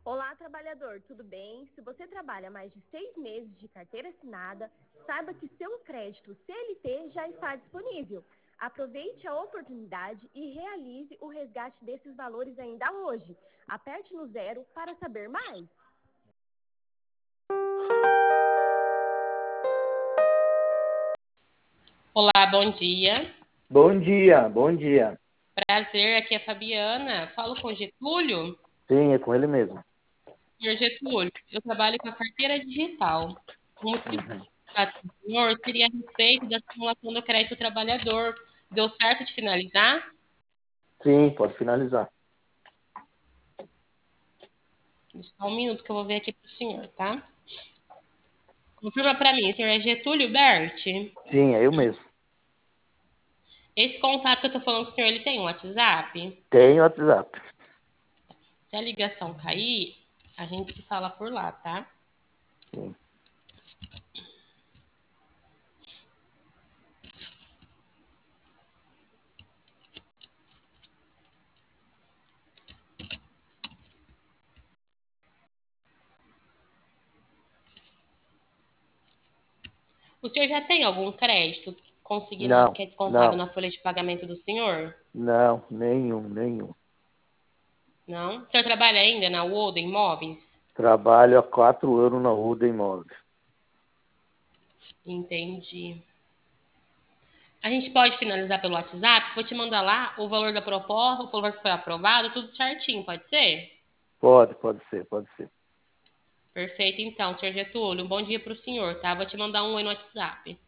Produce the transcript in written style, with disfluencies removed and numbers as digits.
Olá, trabalhador, tudo bem? Se você trabalha mais de 6 meses de carteira assinada, saiba que seu crédito CLT já está disponível. Aproveite a oportunidade e realize o resgate desses valores ainda hoje. Aperte no 0 para saber mais. Olá, bom dia. Bom dia, bom dia. Prazer, aqui é a Fabiana. Falo com o Getúlio. Sim, é com ele mesmo. Senhor Getúlio, eu trabalho com a carteira digital. O motivo do senhor seria a respeito da simulação do crédito trabalhador. Deu certo de finalizar? Sim, pode finalizar. Só um minuto que eu vou ver aqui para o senhor, tá? Confirma para mim, senhor é Getúlio Berti? Sim, é eu mesmo. Esse contato que eu tô falando com o senhor, ele tem um WhatsApp? Tenho WhatsApp. Se a ligação cair, a gente se fala por lá, tá? Sim. O senhor já tem algum crédito consignado Não, que é descontável não, na folha de pagamento do senhor? não, nenhum. Não? O senhor trabalha ainda na Woda Imóveis? Trabalho há 4 anos na Uda Imóveis. Entendi. A gente pode finalizar pelo WhatsApp? Vou te mandar lá o valor da proposta, o valor que foi aprovado, tudo certinho, pode ser? Pode ser. Perfeito, então, senhor Getúlio. Um bom dia para o senhor, tá? Vou te mandar um oi no WhatsApp.